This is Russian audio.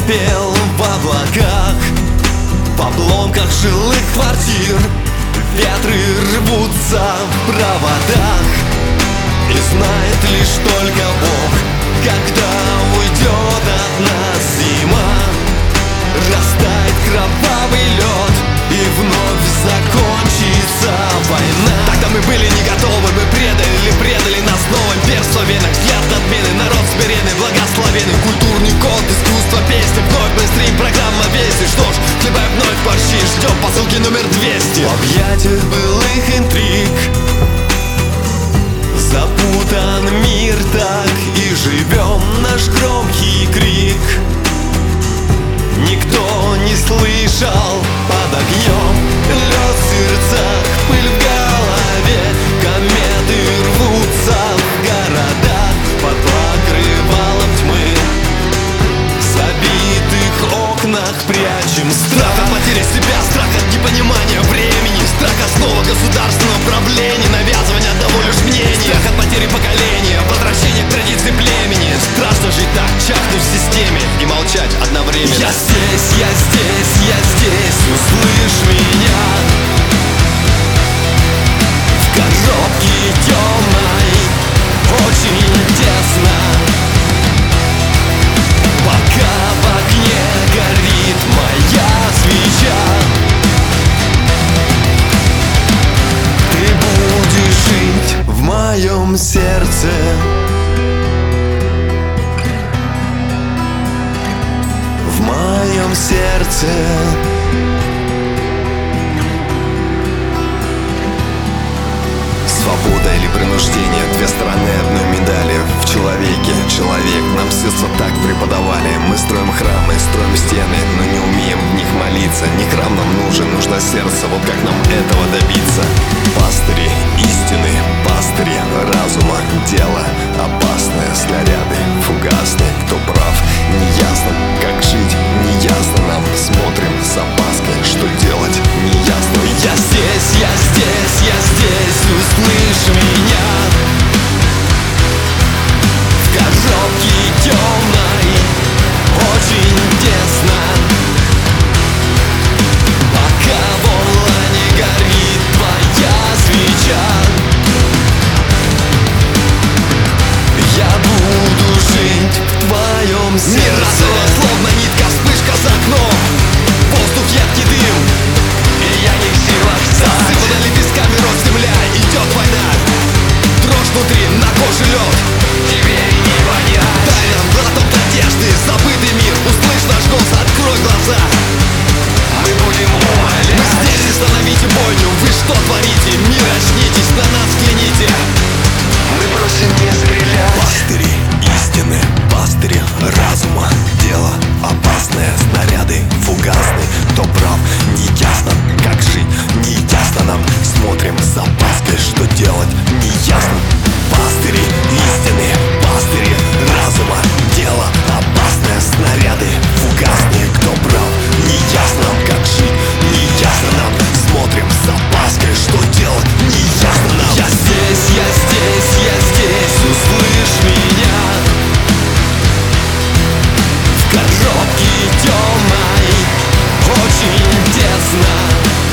пепел в облаках, в обломках жилых квартир. Ветры рвутся в проводах, и знает лишь только Бог, когда уйдет от нас зима. Растает кровавый лед, и вновь закончится война. Тогда мы были не готовы, мы предали нас снова. Имперство в венах, взгляд надменный, народ смиренный, благословенный. Культурный код, искусство, песни, вновь мейнстрим, программа вести. Что ж, хлебаем вновь борщи, ждем посылки номер 200. В объятиях былых интриг запутан мир так, и живем наш громкий крик. Никто не слышал под огнем, лед в сердцах, пыль в голове. Кометы рвутся в городах под покрывалом тьмы. В забитых окнах прячем страх от потери себя, страх от непонимания времени, страх основа государственного правления, навязывания одного лишь мнения, страх от потери поколения, возвращения к традиции племени. Страшно жить так, чахнуть в системе и молчать одновременно. Я здесь, я здесь, я здесь, услышь меня. В коробке темной, очень тесно, пока в огне горит моя свеча. Ты будешь жить в моем сердце. В моем сердце. Свобода или принуждение — две стороны одной медали. В человеке человек, нам с детства так преподавали. Мы строим храмы, строим стены, но не умеем в них молиться. Не храм нам нужен, нужно сердце, вот как нам этого добиться. Пастыри истины, пастыри разума, дело опасное, снаряды фугасные. Кто прав, неясно, как жить, неясно нам. Смотрим с опаской, что делать, неясно. Я здесь, я здесь, я здесь, услышь меня. В коробке темной, очень тесно, пока в онлайне горит твоя свеча. Я буду жить в твоем сердце. Мир разорван, словно нитка, вспышка за окном. Воздух едкий дым, и я не в силах встать. Засыпана лепестками рот земля, идет война. Дрожь внутри, на коже лед, тебе и не понять. Дай нам глоток надежды, забытый мир. Услышь наш голос, открой глаза. Мы будем умолять. Мы здесь, остановите бойню. Вы что творите? Мир, очнитесь, на нас взгляните. Мы просим не стрелять. Пастыри истины, пастыри разума, дело опасное, снаряды фугасные. Кто прав, не ясно, как жить, не ясно нам. Смотрим с опаской, что делать, не ясно. Пастыри истины, пастыри разума, дело опасное, снаряды фугасные. Кто прав, не ясно, как жить, не ясно нам. Смотрим с опаской, что делать, не ясно нам. Я здесь, я здесь, я здесь, услышь меня. В коробке темной, очень тесно,